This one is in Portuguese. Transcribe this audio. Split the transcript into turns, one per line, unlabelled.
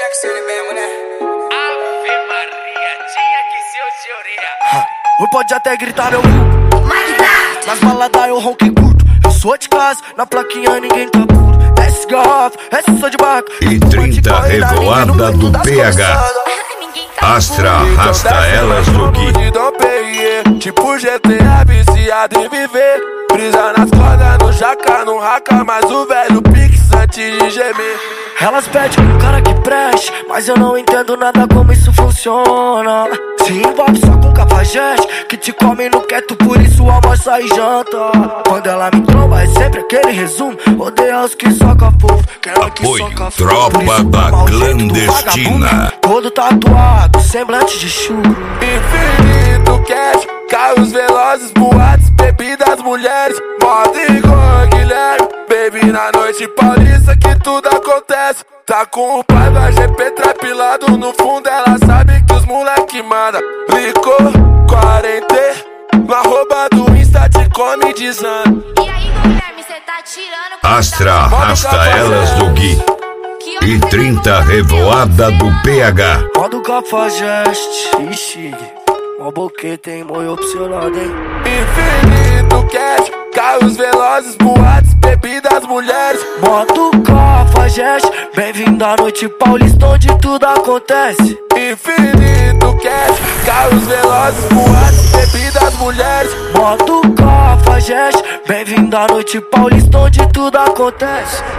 que ser ele mesmo, né?
Ave Maria, tinha que ser o senhoria.
Ou pode até gritar meu nas baladas eu ronco e curto. Eu sou de casa, na plaquinha ninguém tá puro. Desce garrafa, essa de barca.
E 30 revoada do PH. Astra arrasta elas do Gui.
Tipo GTA viciado em viver. Brisa nas cordas, no jaca, no raca. Mas o velho pix antes de gemer.
Elas pedem um cara que preste, mas eu não entendo nada como isso funciona. Se envolve só com cafajeste, que te come no quieto, por isso almoça e janta. Quando ela me tromba é sempre aquele resumo. Odeia os que soca fofo, quero que
Apoio
soca fofo.
Tropa da Clandestina.
Todo tatuado, semblante de churro.
Infinito cash, carros velozes, boates, bebidas, mulheres. Moda igual Guilherme, baby na noite paulista que tudo acontece. Tá com o pai da GP trapilado no fundo, ela sabe que os moleque manda. Licou, 40, no arroba do Insta te come dizendo.
E aí, Guilherme, cê tá tirando?
Astra arrasta elas do Gui. E 30 revoada do PH.
Modo cafajeste, ixi, mó boquete, hein, molhou pro seu lado, hein.
Infinito cash, carros velozes, boates, bebidas, mulheres.
Modo cafajeste, bem-vindo à noite paulista onde tudo acontece.
Infinito cash, carros velozes, boates, bebidas, mulheres.
Modo cafajeste, bem-vindo à noite paulista onde tudo acontece.